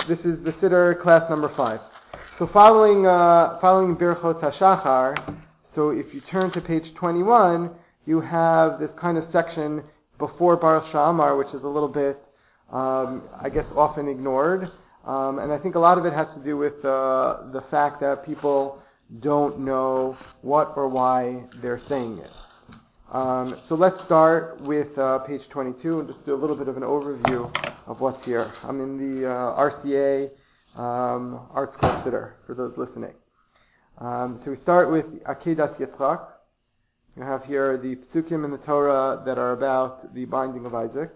This is the Siddur class number 5. So following Birchos HaShachar, so if you turn to page 21, you have this kind of section before Baruch Sha'amar, which is a little bit, often ignored. And I think a lot of it has to do with the fact that people don't know what or why they're saying it. So let's start with page 22 and just do a little bit of an overview of what's here. I'm in the RCA Art School Siddur, for those listening. So we start with Akedas Yitzchak. You have here the psukim in the Torah that are about the binding of Isaac.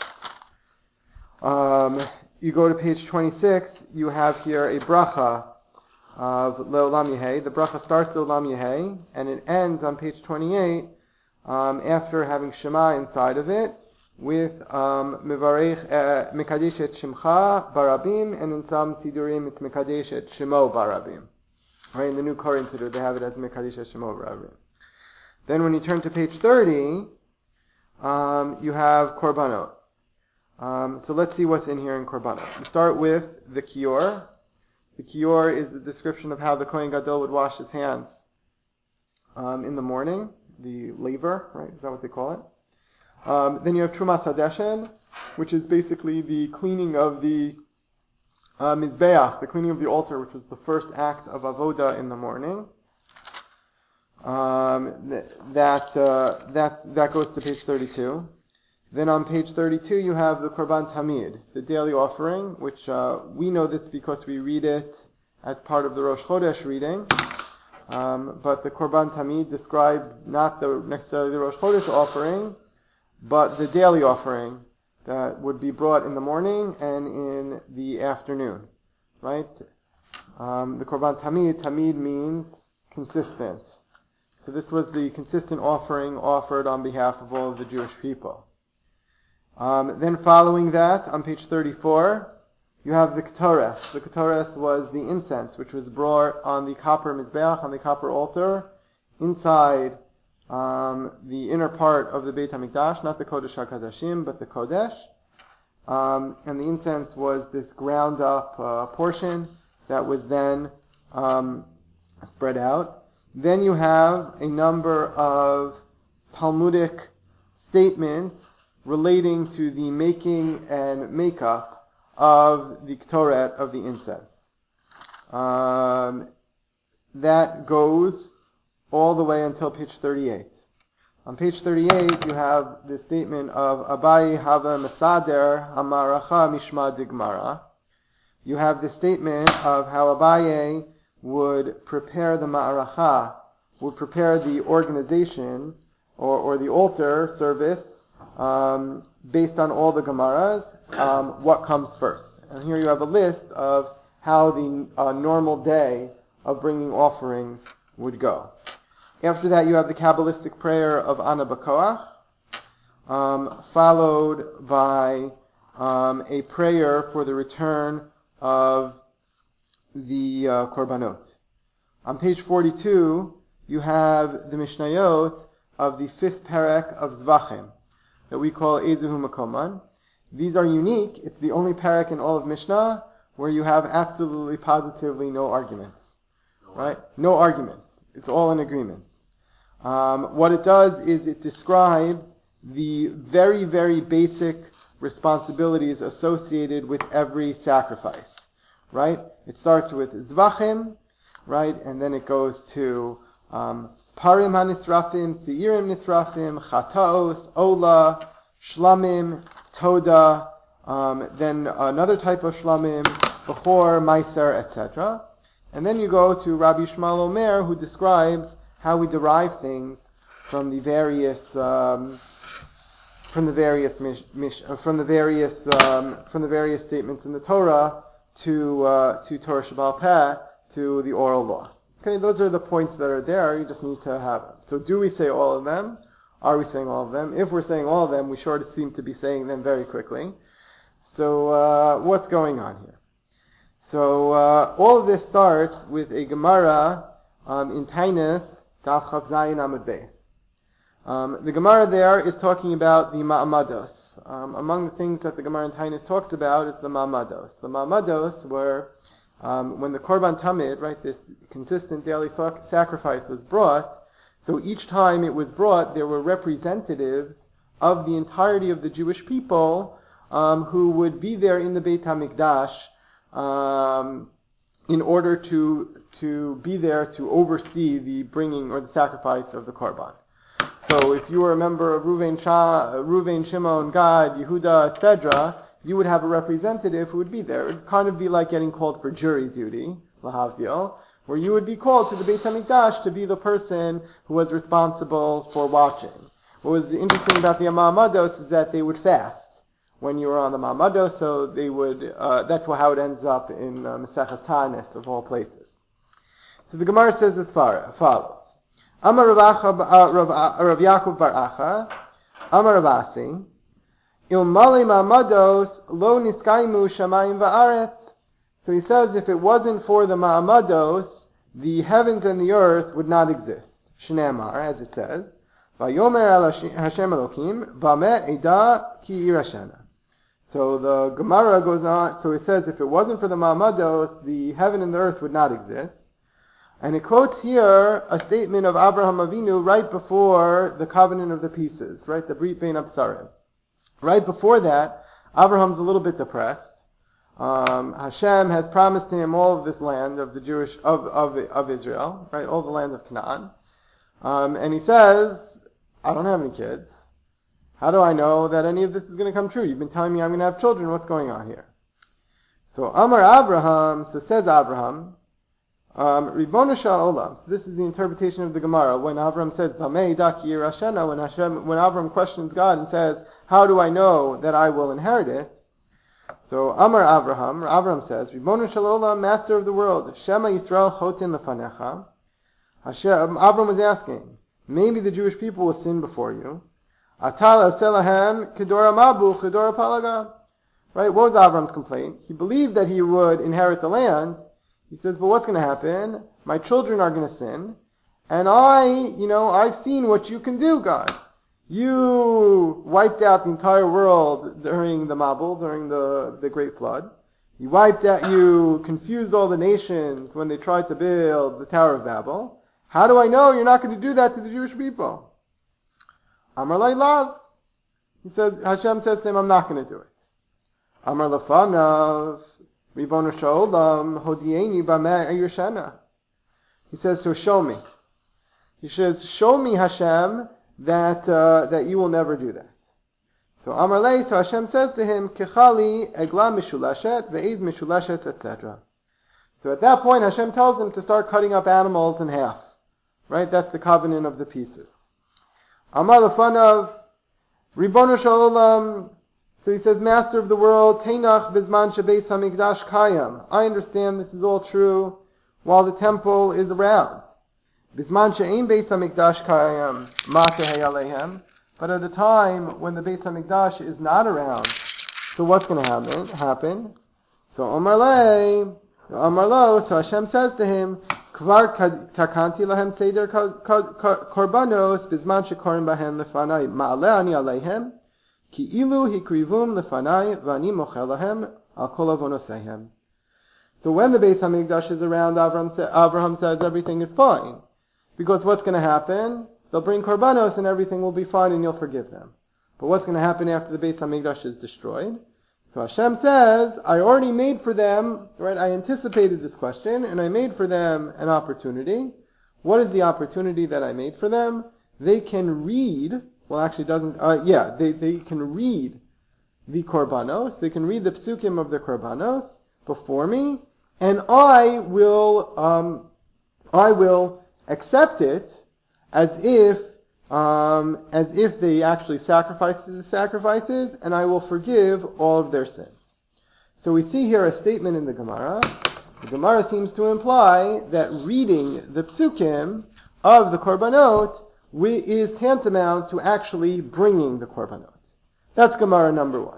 You go to page 26, you have here a bracha of Le'olam Yehei. The bracha starts Le'olam Yehei, and it ends on page 28 after having Shema inside of it, with Mevarech Mekadesh et Shimcha Barabim, and in some Sidurim it's Mekadesh et Shemo Barabim. Right, in the New Koran Siddur they have it as Mekadesh et Shemo Barabim. Then when you turn to page 30, you have Korbanot. So let's see what's in here in Korbanot. We start with the Kior. The Kior is the description of how the Kohen Gadol would wash his hands in the morning. The laver, right? Is that what they call it? Then you have Trumas Hadeshen, which is basically the cleaning of the Mizbeach, the cleaning of the altar, which was the first act of Avodah in the morning. That goes to page 32. Then on page 32 you have the Korban Tamid, the daily offering, which we know this because we read it as part of the Rosh Chodesh reading. But the Korban Tamid describes not necessarily the Rosh Chodesh offering, but the daily offering that would be brought in the morning and in the afternoon, right? The Korban Tamid means consistent. So this was the consistent offering offered on behalf of all of the Jewish people. Then following that, on page 34, you have the Ketores. The Ketores was the incense which was brought on the copper Mizbeach, on the copper altar, inside the inner part of the Beit HaMikdash, not the Kodesh HaKadashim, but the Kodesh. And the incense was this ground up portion that was then spread out. Then you have a number of Talmudic statements relating to the making and makeup of the Ketoret of the incense. That goes all the way until page 38. On page 38 you have the statement of Abaye Hava Mesader Hamaracha Mishma Digmara. You have the statement of how Abaye would prepare the Ma'aracha, would prepare the organization or the altar service based on all the Gemaras, what comes first. And here you have a list of how the normal day of bringing offerings would go. After that you have the Kabbalistic prayer of Ana B'Koach, followed by a prayer for the return of the Korbanot. On page 42 you have the Mishnayot of the 5th Perek of Zvachim, that we call Ezehu Makoman. These are unique. It's the only parak in all of Mishnah where you have absolutely, positively no arguments. Right? No arguments. It's all in agreement. What it does is it describes the very, very basic responsibilities associated with every sacrifice. Right? It starts with Zvachim, right? And then it goes to Parim HaNisrafim, Seirim Nisrafim, Chataos, Ola, Shlamim, Toda, then another type of Shlamim, Bechor, Meiser, etc. And then you go to Rabbi Shmuel Omer, who describes how we derive things from the various statements in the Torah to Torah Sheba'al Peh, to the oral law. Okay, those are the points that are there. You just need to have them. So do we say all of them? Are we saying all of them? If we're saying all of them, we sure seem to be saying them very quickly. So what's going on here? So all of this starts with a Gemara in Tainus, Daf Chav Zayin Amud Beis. The Gemara there is talking about the Ma'amados. Among the things that the Gemara in Taanis talks about is the ma'amados. The ma'amados were when the Korban Tamid, right, this consistent daily sacrifice was brought. So each time it was brought, there were representatives of the entirety of the Jewish people who would be there in the Beit HaMikdash in order to be there to oversee the bringing or the sacrifice of the Korban. So if you were a member of Reuven, Shimon, Gad, Yehuda, etc., you would have a representative who would be there. It would kind of be like getting called for jury duty, lahavdil, where you would be called to the Beit HaMikdash to be the person who was responsible for watching. What was interesting about the Ma'amados is that they would fast when you were on the Ma'amados, so they would, that's how it ends up in Maseches Tanis, of all places. So the Gemara says as follows. Amar Rav Yaakov bar Acha, Amar Rav Asi, Ilmali Ma'amados lo niskaimu shamayim va'aretz. So he says if it wasn't for the Ma'amados, the heavens and the earth would not exist. Shneimar, as it says, Vayomer el Hashem Elokim, Bameh eda ki irashena. So the Gemara goes on, so it says if it wasn't for the Ma'amados, the heaven and the earth would not exist. And it quotes here a statement of Abraham Avinu right before the covenant of the pieces, right, the Brit Bein Absarim. Right before that, Abraham's a little bit depressed. Hashem has promised to him all of this land of the Jewish of Israel, right, all the land of Canaan, and he says, "I don't have any kids. How do I know that any of this is going to come true? You've been telling me I'm going to have children. What's going on here?" So Amar Abraham, so says Abraham, Ribbono shel olam. So this is the interpretation of the Gemara when Abraham says, "Bamei daki yirashena," when Abraham questions God and says, "How do I know that I will inherit it?" So Amar Abraham says, Ribbono shel olam, Master of the world, Shema Yisrael chotin lefanecha. Abraham was asking, maybe the Jewish people will sin before you. Atal aselahem kedora mabu kedora palaga. Right? What was Abraham's complaint? He believed that he would inherit the land. He says, but what's going to happen? My children are going to sin, and I've seen what you can do, God. You wiped out the entire world during the Mabul, during the Great Flood. You confused all the nations when they tried to build the Tower of Babel. How do I know you're not going to do that to the Jewish people? Amar lai lav. Hashem says to him, I'm not going to do it. Amar lefanav. Ribbono shel olam, hodieni b'meh yirashena. He says, so show me. He says, show me, Hashem, that you will never do that. So Amar lei, so Hashem says to him, Kechali egla mishulashet, ve'ez mishulashet, etc. So at that point, Hashem tells him to start cutting up animals in half. Right? That's the covenant of the pieces. Amar lefanav, Ribbono shel olam. So he says, Master of the world, Teinach bizman shebeis hamikdash kayam. I understand this is all true while the temple is around. Bizman she'ein beis hamikdash kayam matehei alehem. But at a time when the Beis HaMikdash is not around, so what's going to happen? So Omar lo, so Hashem says to him, Kvar takanti lahem seder korbanos bizman shekorim bahem lefanai ma'aleh ani alehem ki ilu hikrivum lefanai v'ani mochel lahem al kol avonosehem. So when the Beis HaMikdash is around, Abraham says everything is fine. Because what's going to happen? They'll bring korbanos and everything will be fine and you'll forgive them. But what's going to happen after the Beis HaMikdash is destroyed? So Hashem says, I already made for them, right, I anticipated this question, and I made for them an opportunity. What is the opportunity that I made for them? They can read, they can read the korbanos, they can read the psukim of the korbanos before me, and I will accept it as if they actually sacrificed the sacrifices, and I will forgive all of their sins. So we see here a statement in the Gemara. The Gemara seems to imply that reading the psukim of the korbanot is tantamount to actually bringing the korbanot. That's Gemara number 1.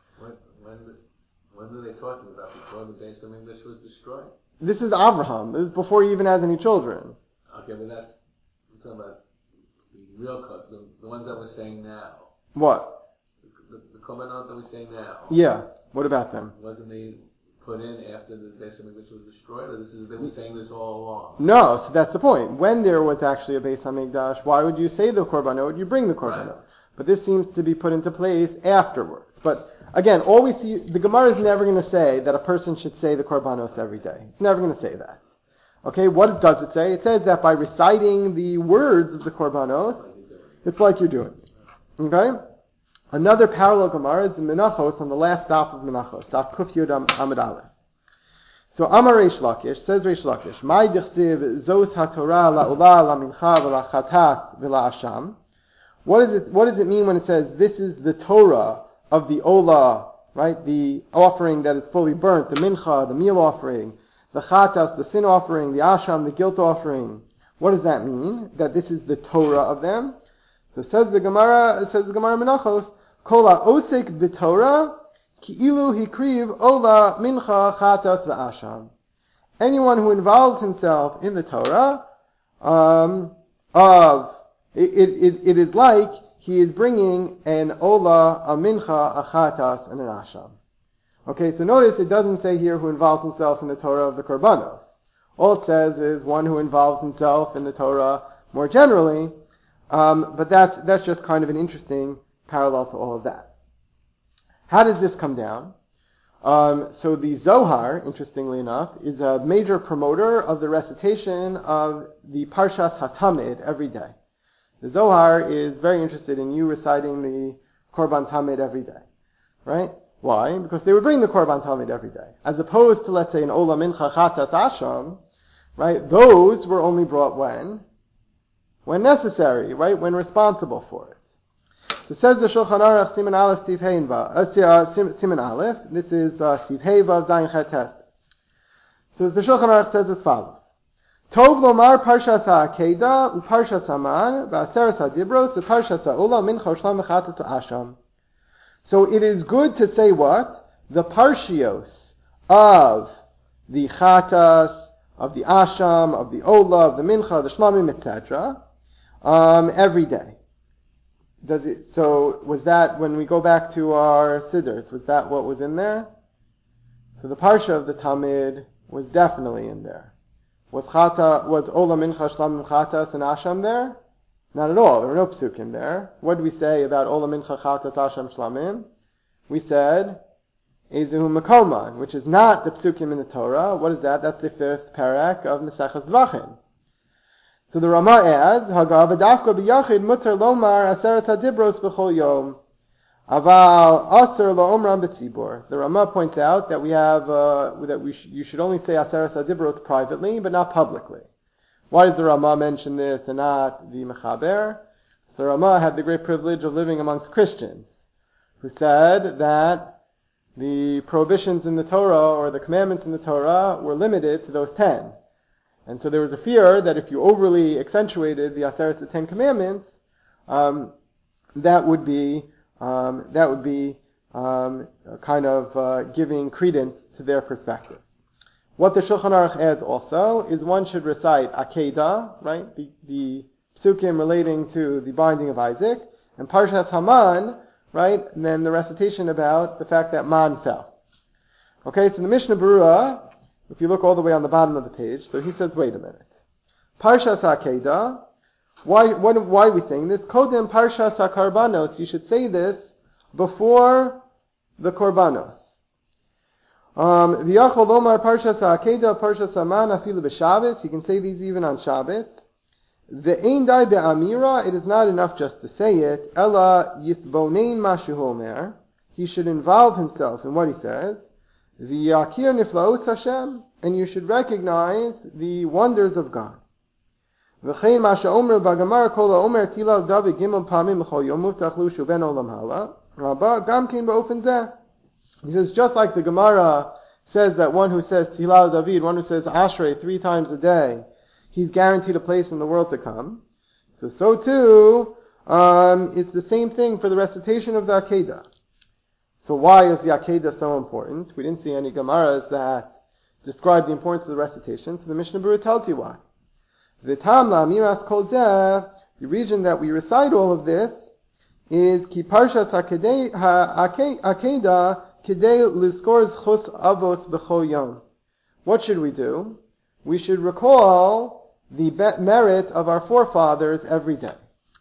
When are they talking about? Before the Beis HaMikdash was destroyed? This is Abraham. This is before he even has any children. Okay, but we're talking about the real cut, the ones that we're saying now. What? The korbanot that we say now. Yeah. What about them? Wasn't they put in after the Beis HaMikdash was destroyed, or they were saying this all along? No, so that's the point. When there was actually a Beis HaMikdash, why would you say the korbanot? You bring the korbanot. Right. But this seems to be put into place afterwards. But again, all we see, the Gemara is never going to say that a person should say the korbanos every day. It's never going to say that. Okay, what does it say? It says that by reciting the words of the korbanos, it's like you're doing it. Okay? Another parallel Gemara is in Menachos, on the last daf of Menachos, daf Kuf Yud Amud Aleph. So Amar Reish Lakish, says Reish Lakish, Mai dichsiv zos haTorah la'olah la'mincha v'la'chatas v'la'asham. What does it mean when it says this is the Torah of the olah, right? The offering that is fully burnt, the mincha, the meal offering, the chatas, the sin offering, the asham, the guilt offering. What does that mean? That this is the Torah of them? So says the Gemara Menachos, Kol ha'osek b'Torah ki'ilu hikriv ola mincha chatas v'asham. Anyone who involves himself in the Torah, it is like he is bringing an ola, a mincha, a chatas, and an asham. Okay, so notice it doesn't say here who involves himself in the Torah of the korbanos. All it says is one who involves himself in the Torah more generally, but that's just kind of an interesting parallel to all of that. How does this come down? So the Zohar, interestingly enough, is a major promoter of the recitation of the Parshas HaTamid every day. The Zohar is very interested in you reciting the Korban Tamid every day, right? Why? Because they would bring the Korban Tamid every day. As opposed to, let's say, an Ola Mincha Chatas Asham, right? Those were only brought when? When necessary, right? When responsible for it. So says the Shulchan Aruch, Siman Aleph, Siv Hein Vav. Siman Aleph, this is Siv Hey Vav Zayin Chetes. So the Shulchan Aruch says as follows. Tov lomar Parshas HaAkeda, uParshas Haman, v'Aseres HaDibros, uParshas HaOla, Mincha Shlam Chatas Asham. So it is good to say what? The parshios of the chatas, of the asham, of the ola, of the mincha, the shlamim, etc. Every day. So was that, when we go back to our siddurs, was that what was in there? So the parsha of the Tamid was definitely in there. Was ola, mincha, shlamim, chatas, and asham there? Not at all. There were no psukim there. What did we say about Ola Mincha Chatas Asham Shlamim? We said Ezehu Makoma, which is not the psukim in the Torah. What is that? That's the fifth parak of Maseches Zvachim. So the Rama adds, Hagav Adafko B'Yachid Mutar Lomar Aseret HaDibros B'Chol Yom Aval Aser La'omram B'Tzibor. The Rama points out that we have you should only say Aseret HaDibros privately, but not publicly. Why does the Rama mention this and not the Mechaber? The Rama had the great privilege of living amongst Christians who said that the prohibitions in the Torah or the commandments in the Torah were limited to those 10. And so there was a fear that if you overly accentuated the Aseret, the 10 commandments, that would be kind of giving credence to their perspective. What the Shulchan Aruch adds also is one should recite Akedah, right? The psukim relating to the binding of Isaac, and Parshas Haman, right? And then the recitation about the fact that Man fell. Okay, so the Mishnah Berurah, if you look all the way on the bottom of the page, so he says, wait a minute. Parshas Akedah, why are we saying this? Kodem Parshas HaKarbanos, you should say this before the Korbanos. V'yachol lomar Parshas HaAkeda, Parshas Haman, afilu b'Shabbos. You can say these even on Shabbos. Ve'ein dai be'amira. It is not enough just to say it. Ella yisbonein mashu omer. He should involve himself in what he says. V'yakir niflaos Hashem. And you should recognize the wonders of God. V'chein masha omer b'gamar kol omer tilal David gimel pamim b'chol yom muftach lu ben olam hala. Rabba gam kein ba'ofen zeh. He says, just like the Gemara says that one who says Tilal David, one who says Ashrei 3 times a day, he's guaranteed a place in the world to come. So too, it's the same thing for the recitation of the Akedah. So why is the Akedah so important? We didn't see any Gemaras that describe the importance of the recitation, so the Mishnah Berurah tells you why. The reason that we recite all of this is ki parshas Akeda kidei lizkor zchus avos b'chol yom. What should we do? We should recall the merit of our forefathers every day.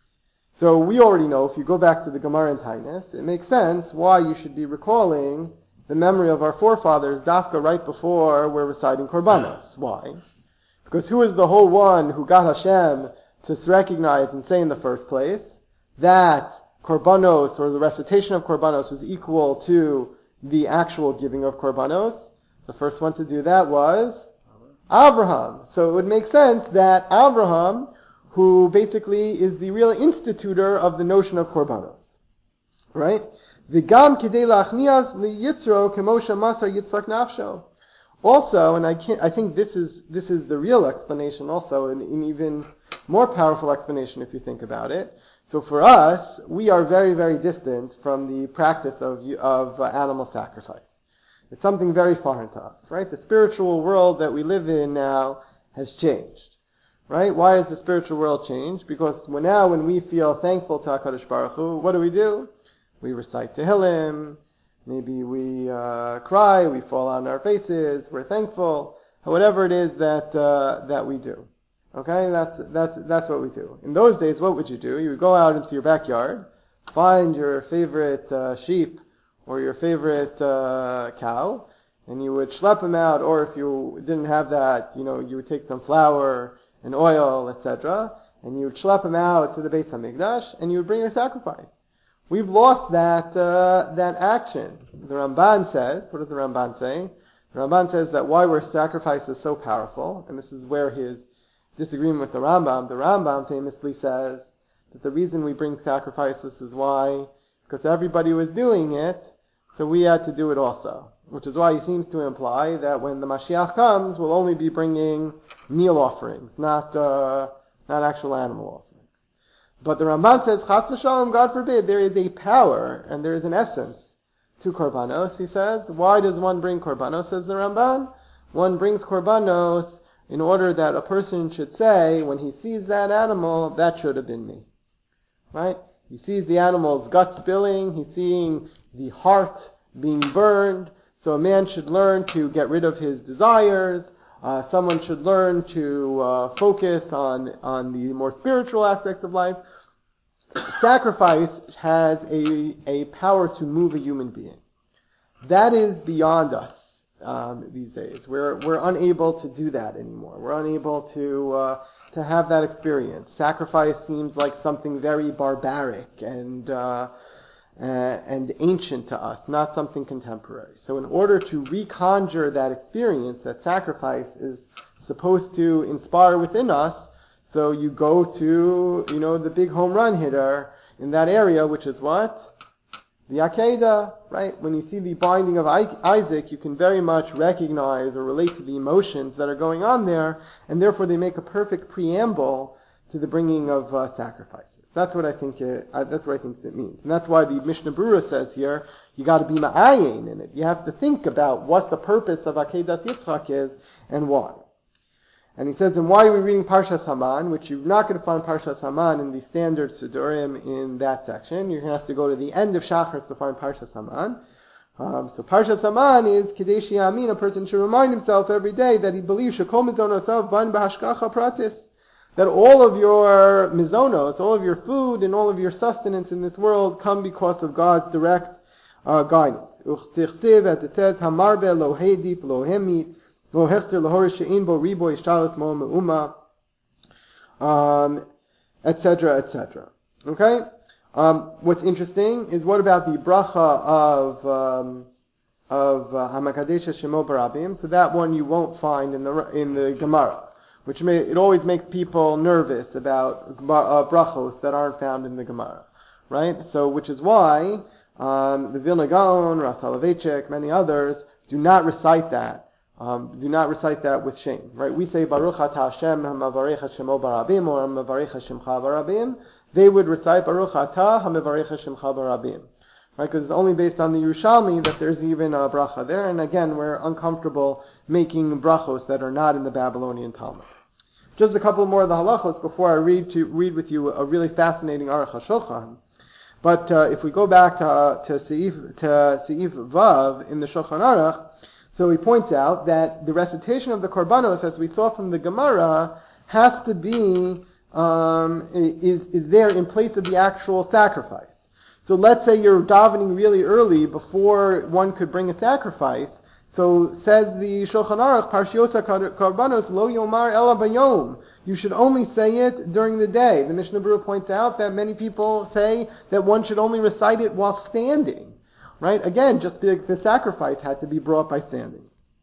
So we already know, if you go back to the Gemara in Taanis, it makes sense why you should be recalling the memory of our forefathers dafka right before we're reciting Korbanos. Why? Because who is the whole one who got Hashem to recognize and say in the first place that Korbanos, or the recitation of Korbanos, was equal to the actual giving of Korbanos? The first one to do that was Abraham. So it would make sense that Abraham, who basically is the real institutor of the notion of Korbanos, right? V'gam kidei la'achnias liyitzro k'moshe masar yitzchak nafsho. Also, and I think this is the real explanation also, an even more powerful explanation if you think about it. So for us, we are very, very distant from the practice of animal sacrifice. It's something very foreign to us, right? The spiritual world that we live in now has changed, right? Why has the spiritual world changed? Because when we feel thankful to HaKadosh Baruch Hu, what do? We recite Tehillim, maybe we cry, we fall on our faces, we're thankful, whatever it is that we do. Okay, that's what we do. In those days, what would you do? You would go out into your backyard, find your favorite sheep or your favorite cow, and you would schlep them out, or if you didn't have that, you would take some flour and oil, etc., and you would schlep them out to the Beis HaMikdash, and you would bring your sacrifice. We've lost that action. The Ramban says, what does the Ramban say? The Ramban says that why sacrifice is so powerful, and this is where his disagreement with the Rambam famously says that the reason we bring sacrifices is why? Because everybody was doing it, so we had to do it also. Which is why he seems to imply that when the Mashiach comes, we'll only be bringing meal offerings, not actual animal offerings. But the Ramban says, Chas v'shalom, God forbid, there is a power and there is an essence to Korbanos, he says. Why does one bring Korbanos, says the Ramban? One brings Korbanos in order that a person should say, when he sees that animal, that should have been me. Right? He sees the animal's gut spilling, he's seeing the heart being burned, so a man should learn to get rid of his desires. Someone should learn to focus on the more spiritual aspects of life. Sacrifice has a power to move a human being. That is beyond us these days. We're unable to do that anymore. We're unable to have that experience. Sacrifice seems like something very barbaric and ancient to us, not something contemporary. So in order to reconjure that experience that sacrifice is supposed to inspire within us, so you go to, the big home run hitter in that area, which is what? The Akedah, right? When you see the binding of Isaac, you can very much recognize or relate to the emotions that are going on there, and therefore they make a perfect preamble to the bringing of sacrifices. That's what I think it means. And that's why the Mishnah Berurah says here, you got to be ma'ayin in it. You have to think about what the purpose of Akedas Yitzchak is and why. And he says, and why are we reading Parshas Haman, which you're not going to find Parshas Haman in the standard Sidurim in that section. You're going to have to go to the end of Shachar to find Parshas Haman. So Parshas Haman is Kadesh Yamin, a person should remind himself every day that he believes Shekol Mizonosav Ban B'Hashgacha Pratis, that all of your mizonos, all of your food and all of your sustenance in this world come because of God's direct guidance. Uchtichsiv, as it says, Hamarbe lo hedif lo hemit, lo hechter lo horish she'in bo ribo ishtalas mo me'uma, etc., etc. Okay? What's interesting is what about the bracha of Hamakadesh Shemo Barabim? So that one you won't find in the Gemara, which it always makes people nervous about brachos that aren't found in the Gemara, right? So, which is why the Vilna Gaon, Ras Soloveitchik, many others do not recite that. Do not recite that with shame, right? We say Baruch Atah Hashem HaMavarech Hashemo Barabim or HaMavarech Hashemcha Barabim. They would recite Baruch Atah HaMavarech Hashemcha Barabim, right? Because it's only based on the Yerushalmi that there's even a bracha there. And again, we're uncomfortable making brachos that are not in the Babylonian Talmud. Just a couple more of the halachos before I read with you a really fascinating Aruch HaShulchan. But if we go back to Seif Vav in the Shulchan Aruch, so he points out that the recitation of the korbanos, as we saw from the Gemara, has to be is there in place of the actual sacrifice. So let's say you're davening really early before one could bring a sacrifice. So says the Shulchan Aruch, Parshiosa korbanos lo yomar ela bayom. You should only say it during the day. The Mishnah Berurah points out that many people say that one should only recite it while standing. Right? Again, just because the sacrifice had to be brought by standing.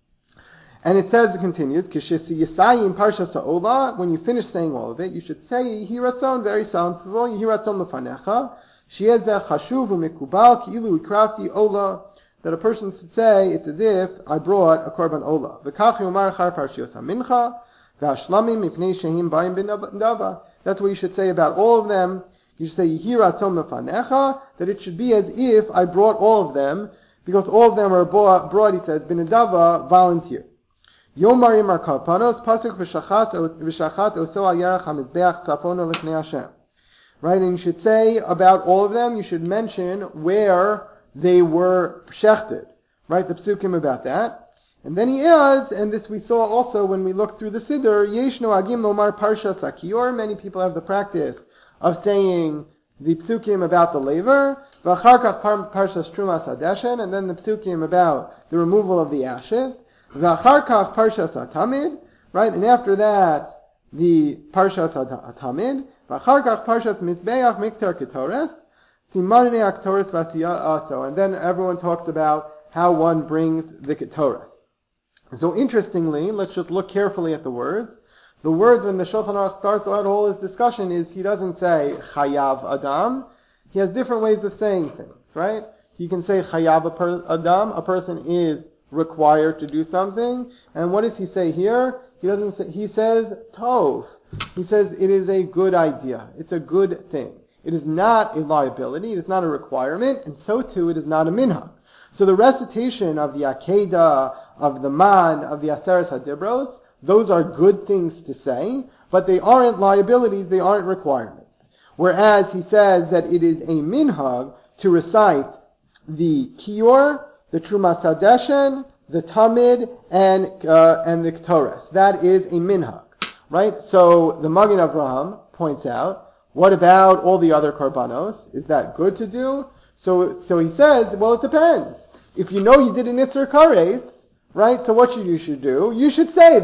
And it says, it continues, Kishisi Yisayim Parsha Sa'ola, when you finish saying all of it, you should say, Yihiratzon, very sensible, Yihiratzon Lefanecha, Shiezeh Chashuv Umikubal, Ki'ilu Ikrafti Ola, that a person should say, it's as if I brought a korban Ola. V'kach Yomar Char Parshios HaMincha, V'ashlamim Mipnei Shehim Bayim Ben Dava. That's what you should say about all of them. You should say, Yihiratzon Lefanecha, that it should be as if I brought all of them, because all of them are brought, he says, Ben Dava, volunteer. Yomar Yomar Karpanos, Pasuk V'shachat Oso Al Yerach HaMizbeach Tzapono L'Fnei Hashem. Right, and you should say about all of them, you should mention where they were shechted. Right, the psukim about that. And then he adds, and this we saw also when we looked through the Siddur, Yeshno Agim Lomar Parsha Sakior. Many people have the practice of saying the psukim about the laver, V'acharkach Parsha Trumas Hadeshen, and then the psukim about the removal of the ashes. V'acharkach Parshas HaTamid, right? And after that, the Parshas HaTamid. V'acharkach Parshas Mizbeach Miktar Ketores, Simanei HaKetores V'asiyah. And then everyone talks about how one brings the Ketores. So interestingly, let's just look carefully at the words. The words when the Shulchan Aruch starts out all his discussion is he doesn't say Chayav Adam. He has different ways of saying things, right? He can say Chayav Adam, a person is required to do something. And what does he say here? He doesn't say, he says Tov. He says it is a good idea. It's a good thing. It is not a liability. It is not a requirement. And so too, it is not a minhag. So the recitation of the Akedah, of the Man, of the Aseres HaDibros, those are good things to say, but they aren't liabilities, they aren't requirements. Whereas he says that it is a minhag to recite the Kior, the Trumas Hadeshen, the Tamid, and the Ketores. That is a minhag, right? So the Magen Avraham points out, what about all the other korbanos? Is that good to do? So he says, well, it depends. If you know you did an Itzer Kares, right? So what you should do? You should say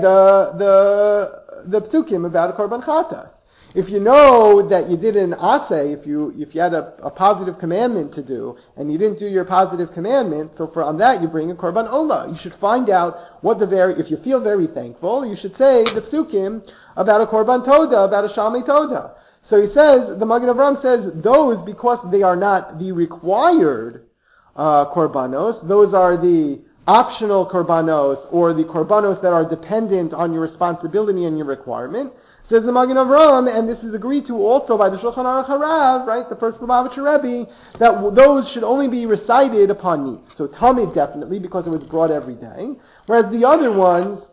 the psukim about a korban chatas. If you know that you did an aseh, if you had a positive commandment to do, and you didn't do your positive commandment, so on that you bring a korban olah. You should find out if you feel very thankful, you should say the psukim about a korban toda, about a shalmei toda. So he says, the Magen Avraham says, those, because they are not the required korbanos, those are the optional korbanos, or the korbanos that are dependent on your responsibility and your requirement. Says the Magen Avraham, and this is agreed to also by the Shulchan Aruch Harav, right, the first Lubavitcher Rebbe, that those should only be recited upon need. So Tamid definitely, because it was brought every day, whereas the other ones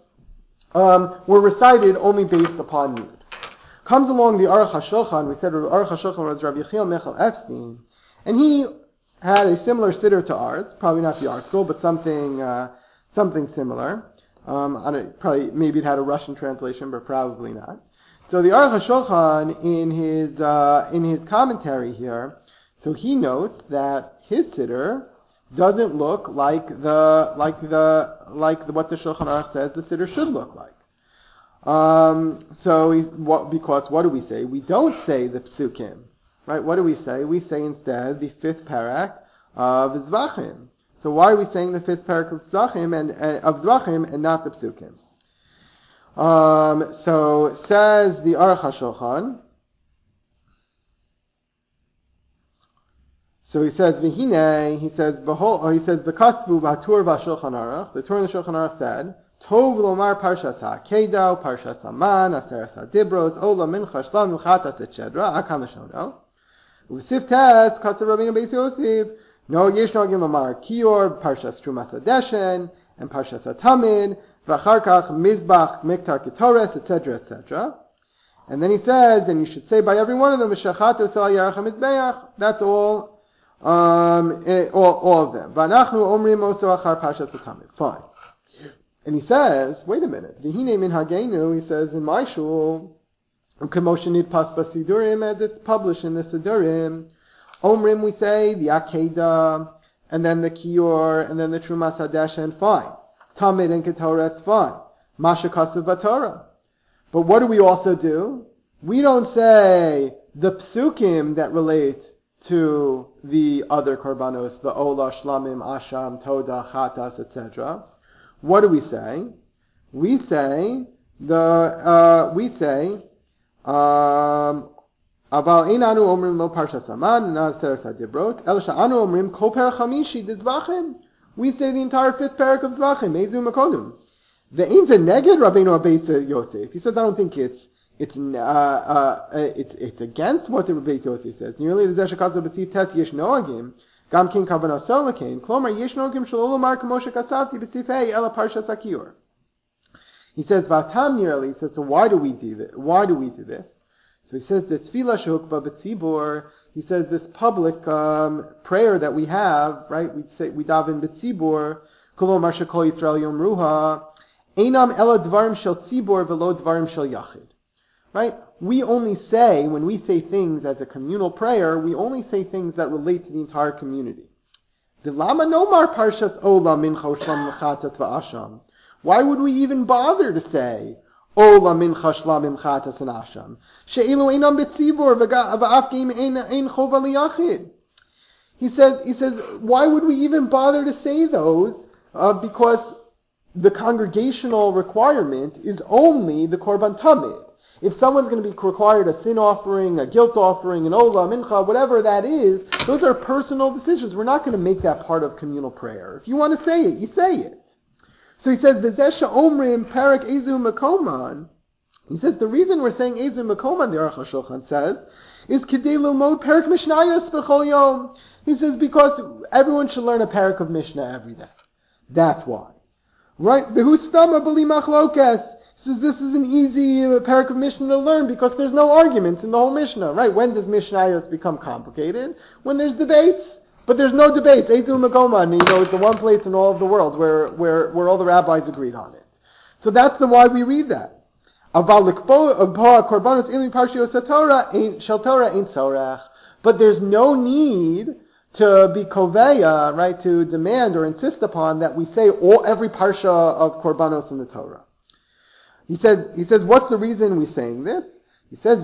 were recited only based upon need. Comes along the Aruch HaShulchan, we said Aruch HaShulchan was Rabbi Yechiel Michal Epstein, and he had a similar siddur to ours, probably not the art school, but something similar. Maybe it had a Russian translation, but probably not. So the Aruch HaShulchan in his commentary here, so he notes that his siddur doesn't look like what the Shulchan Aruch says the siddur should look like. Because what do we say? We don't say the psukim, right? What do we say? We say instead the fifth parak of Zvachim. So why are we saying the fifth parak of Zvachim and not the psukim? So says the Aruch HaShulchan. So he says V'hinei. He says Behold, or he says V'kasvu B'Hatur V'Shulchan Aruch. The Torah and the Shulchan Aruch said Tov Lomar Parshas HaKedah, Parshas Haman, Aseres HaDibros, Ola Mincha Shlam V'Chatas Etc. Akam L'Shono. U'Sif Tes Katsav Rabbeinu Beis Yosef. No Yeshno Agim Lomar Kior, Parshas Trumas Hadeshen, and Parshas HaTamid. V'acharkach Mizbach Miktar Ketores, etc., etc. And then he says, and you should say by every one of them, V'shachatu sal yarach hamizbeach. That's all of them. V'anachnu omrim oso achar parshas hatamid. Fine. And he says, wait a minute. V'hine min hagenu, he says, in my shul, u'kemoshe nidpas b'sidurim, as it's published in the Sidurim, omrim, we say, the Akedah, and then the Kiyor, and then the Trumas Hadesha, and fine. Tamid and Ketorah, it's fine. Masha Kasav Batorah. But what do we also do? We don't say the psukim that relate to the other korbanos, the Ola, Shlamim, Asham, Toda, Chatas, etc. What do we say? We say Aval inanu omrim lo parshas haman, not seres hadibrot. El sha'anu omrim kol perach hamishi d'zvachim. We say the entire fifth parak of Zvachim, Ezu Makodum. The ain't a neged Rabbeinu Abeis Yosef. He says, I don't think it's against what the Rabbeinu Yosef says. Nearly the Zeshakazav B'Sif Tes Yesh Noagim, Gam King Kavanah Solakain, Klomar Yesh Noagim Shalol Omar Kamoshe Kasavti B'Sif Hey Ela Parshas Akiyur. He says, Vatam nearly, he says, so why do we do this? So he says, the Tefillah Shehukba B'Tzibur, he says this public prayer that we have, right? We daven B'Tzibur, Kol Omar Shekol Yisrael Yomruha, Einam Ela Dvarim Shel Tzibur V'lo Dvarim Shel Yachid. Right? We only say, when we say things as a communal prayer, we only say things that relate to the entire community. V'lama nomar Parshas Ola Mincha Shlam Mechatas V'Asham. Why would we even bother to say Ola Mincha Shlamim Chatas and Asham? She'ilu Einam B'Tzibur V'af Geim Ein Chova L'Yachid. He says, why would we even bother to say those? Because the congregational requirement is only the Korban Tamid. If someone's going to be required a sin offering, a guilt offering, an Ola, Mincha, whatever that is, those are personal decisions. We're not going to make that part of communal prayer. If you want to say it, you say it. So he says, V'zesha Omrim Parak Ezu Makoman. He says, the reason we're saying Ezu Makoman, the Aruch HaShulchan says, is Kedei Lilmod Parak Mishnayos B'chol Yom. He says, because everyone should learn a parak of Mishnah every day. That's why. Right? V'hustama b'li machlokes. He says, this is an easy parak of Mishnah to learn because there's no arguments in the whole Mishnah. Right? When does Mishnayos become complicated? When there's debates. But there's no debates. Ezu Makoman, it's the one place in all of the world where all the rabbis agreed on it. So that's the why we read that. But there's no need to be koveya, right, to demand or insist upon that we say every parsha of korbanos in the Torah. He says, what's the reason we're saying this? He says,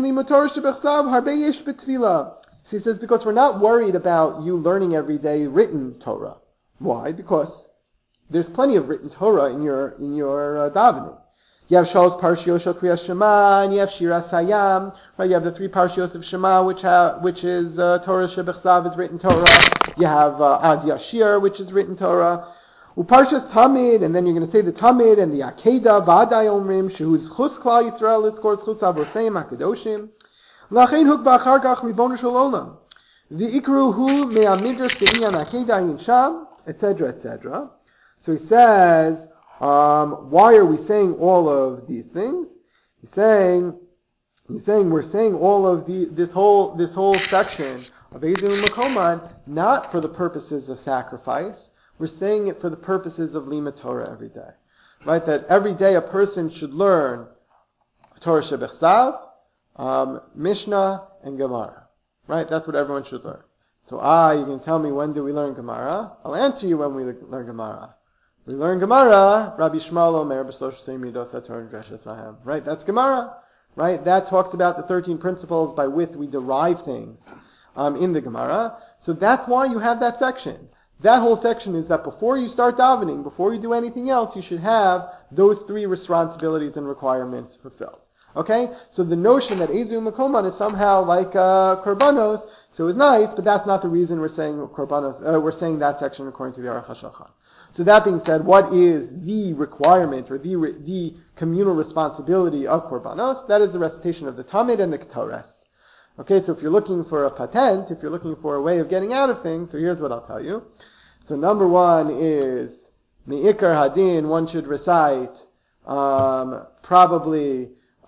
he says, because we're not worried about you learning every day written Torah. Why? Because there's plenty of written Torah in your davening. You have Shalosh Parshios Shel Kriyas Shema, and you have Shiras Hayam. Right? You have the three Parshios of Shema, which is Torah Shebechsav, is written Torah. You have Ad Yashir, which is written Torah. Uparshas Tamid, and then you're going to say the Tamid and the Akedah, V'adai Omrim, Shehuz Chus Klal Yisrael, Iskor Chus Avoseim HaKadoshim. Lachein hukba achar kach ribonu shel olam. V'ikru hu me'amidrash be'inyan Akedah yin sham, etc., etc. So he says, why are we saying all of these things? He's saying we're saying all of this whole section of Ezu Makoman not for the purposes of sacrifice. We're saying it for the purposes of Lima Torah every day. Right? That every day a person should learn Torah Shebechsav, Mishnah, and Gemara. Right? That's what everyone should learn. So you can tell me, when do we learn Gemara? I'll answer you when we learn Gemara. We learn Gemara, Rabbi Shmuel Omer, B'Shlosh Midot HaTorah and Dreshes Lahem. Right? That's Gemara. Right? That talks about the 13 principles by which we derive things in the Gemara. So that's why you have that section. That whole section is that before you start davening, before you do anything else, you should have those three responsibilities and requirements fulfilled. Okay? So the notion that Ezu Makoman is somehow like Korbanos, so it's nice, but that's not the reason we're saying Korbanos, we're saying that section according to the Aruch HaShulchan. So that being said, what is the requirement or the communal responsibility of Korbanos? That is the recitation of the Tamid and the Ketores. Okay, so if you're looking for a patent, if you're looking for a way of getting out of things, so here's what I'll tell you. So number one is, Me'ikar Hadin, one should recite probably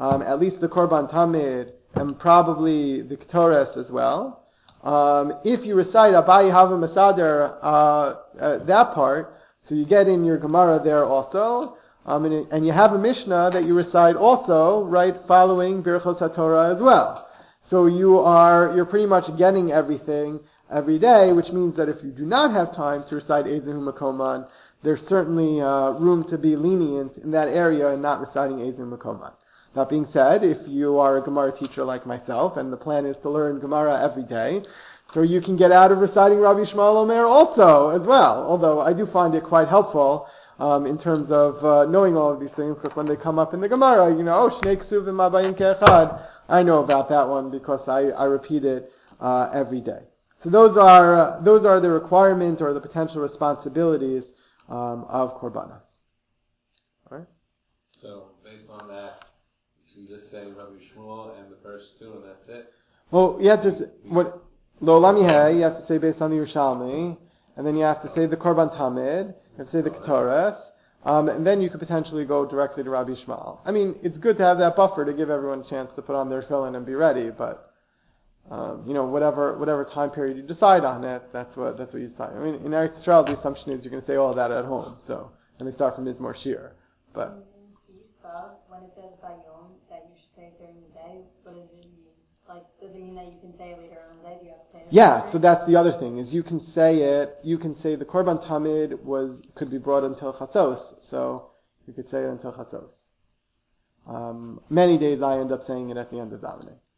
at least the Korban Tamid, and probably the Ketores as well. If you recite Abayi Hava Masader, that part, so you get in your Gemara there also, and you have a Mishnah that you recite also, right, following Birchos HaTorah as well. So you're pretty much getting everything every day, which means that if you do not have time to recite Ezehu Makoman, there's certainly room to be lenient in that area and not reciting Ezehu Makoman. That being said, if you are a Gemara teacher like myself, and the plan is to learn Gemara every day, so you can get out of reciting Rabbi Shmuel Omer also as well, although I do find it quite helpful in terms of knowing all of these things, because when they come up in the Gemara, Shnei Ksuvim Abayim Ke'echad, I know about that one because I repeat it every day. So those are the requirement or the potential responsibilities of Korbanos. All right? So based on that, you just say Rabbi Shmuel and the first two, and that's it? Well, you have to, Lo Lamiheh, you have to say based on the Yerushalmi, and then you have to say the Korban Tamid, you have to say the Ketores, and then you could potentially go directly to Rabbi Shmuel. I mean, it's good to have that buffer to give everyone a chance to put on their tefillin and be ready, but whatever time period you decide on it, that's what you decide. I mean, in Eretz Yisrael, the assumption is you're going to say all that at home, and they start from Mizmor Shir, but. When it says Bayom, that you should say it during the day, what does it mean? Like, does it mean that you can say it later on in the day? Do you have to say it? Yeah, so that's the other thing, is you can say the Korban Tamid could be brought until Chatzos, so you could say it until Chatzos. Many days I end up saying it at the end of davening.